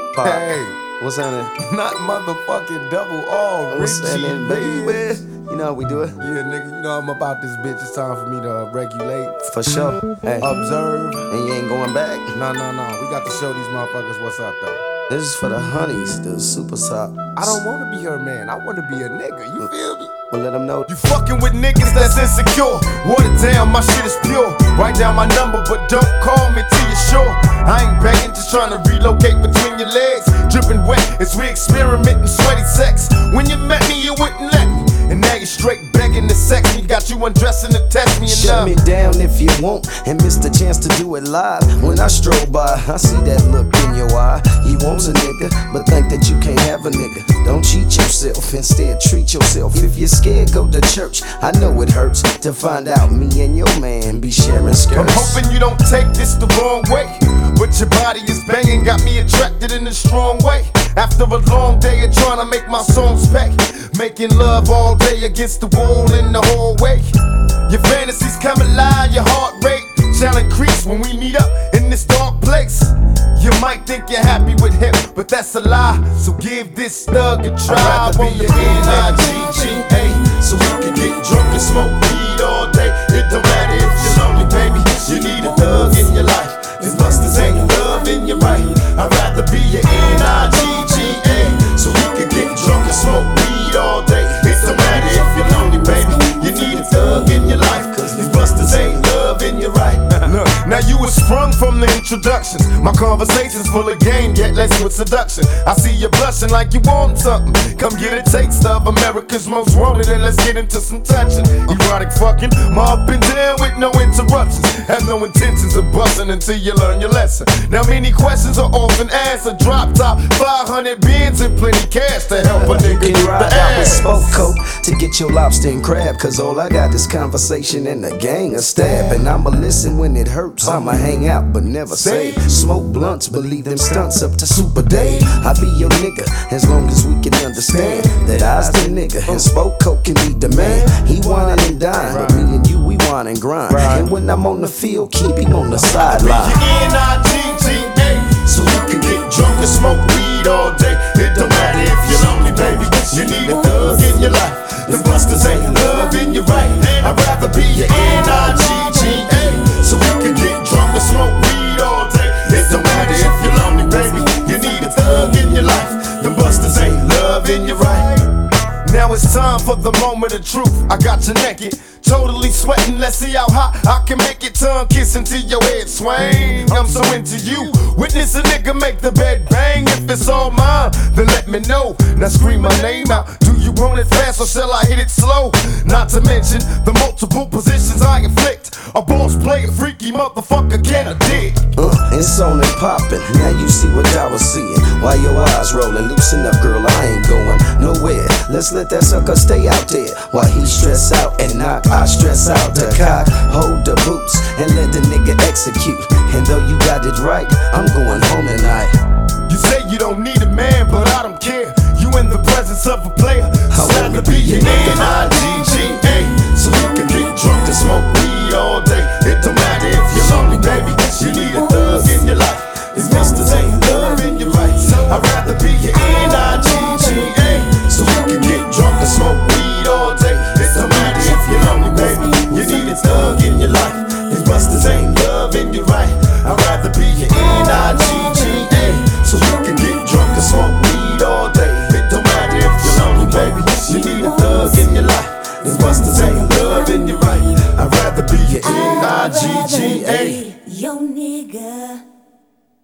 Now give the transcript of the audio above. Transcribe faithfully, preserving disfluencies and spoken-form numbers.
Pop. Hey, What's happening? not motherfucking double R, What's Richie, happening, baby. baby? You know how we do it? Yeah, nigga, you know I'm about this bitch. It's time for me to uh, regulate, For sure. Hey, observe. and you ain't going back. No, no, no. We got to show these motherfuckers what's up, though. This is for the honeys, the super top. I don't want to be her man. I want to be a nigga. You feel me? We'll let them know. You fucking with niggas that's insecure. Water down, my shit is pure. Write down my number, but don't call me till you're sure. I ain't begging, just trying to relocate between your legs. Dripping wet as we experimenting sweaty sex. When you met me, you wouldn't let me. And now you're straight begging to sex me. Got you undressing to test me enough. Shut me down if you want and miss the chance to do it live. When I stroll by, I see that look in your eye. He wants a nigga, but think that you can't have a nigga. Don't cheat yourself, instead treat yourself. If you're scared, go to church. I know it hurts to find out me and your man be sharing skirts. I'm hoping you don't take this the wrong way, but your body is banging, got me attracted in a strong way. After a long day of trying to make my songs pay, making love all day against the wall in the hallway. Your fantasies come alive, your heart rate shall increase when we meet up in this dark place. You might think you're happy with him, but that's a lie. So give this thug a try. I'd rather be your N I G G A, so we can get drunk and smoke weed all day. It don't matter if you're lonely, baby. You need a thug in your life. These busters ain't loving you right. I'd rather be your N I G G A, so we can get drunk and smoke weed all day. It don't matter if you're lonely, baby. You need a thug in your life, cause these busters ain't loving you right. Look, now you was sprung from the introductions. My conversation's full of game, yet less with seduction. I see you blushing like you want something. Come get a taste of America's most wanted, and let's get into some touching. Erotic fucking, my up and down with no interruptions. Have no intentions of busting until you learn your lesson. Now many questions are often asked. A drop top, five hundred bins and plenty cash to help a nigga You get can the ride out with ass. Spoke Coat to get your lobster and crab. Cause all I got is conversation and a gang of stab. And I'ma listen when it hurts, I'ma hang out but never say. Smoke blunts, believe them stunts up to Super Dave. I be your nigga as long as we can understand that I's the nigga and Spoke Coat can be the man. He whining and dying, but me and you we whine and grind. And when I'm on the field, keep him on the sideline. N I G G A, so you can get drunk and smoke weed all day. It don't matter if you're lonely, baby. You need a thug in your life. The busters ain't loving you right. I'd rather be your N I G G A, so we can get drunk and smoke weed all day. It don't matter if you're lonely, baby. You need a thug in your life. The busters ain't loving you right. Now it's time for the moment of truth. I got you naked, totally sweating. Let's see how hot I can make it. Tongue kissing till your head swing. I'm so into you. Witness a nigga make the bed bang. If it's all mine, then let me know. Now scream my name out. Do you want it fast or shall I hit it slow? Not to mention the multiple positions I inflict. A boss player, freaky motherfucker, can I dig? Uh, it's on and poppin', now you see what I was seeing. Why your eyes rollin', loosen up girl, I ain't going nowhere. Let's let that sucker stay out there. While he stress out and knock, I stress out the cock. Hold the boots and let the nigga execute. And though you got it right, I'm going home tonight. You say you don't need a man, but I don't care. You in the presence of a player. I'd rather be your N I G G A, so you can get drunk and smoke weed all day. It don't matter if you're lonely, baby. You need a thug in your life. These busters ain't loving you right. I'd rather be your N I G G A, so you can get drunk and smoke weed all day. It don't matter if you're lonely, baby. You need a thug in your life. These busters ain't loving you right. I'd rather be your N I G G A, so you can get drunk and smoke weed all day. It don't matter if you're lonely, baby. You need a thug in your life. These busters ain't loving you right. I'd rather be your N I G G A. Yo nigga.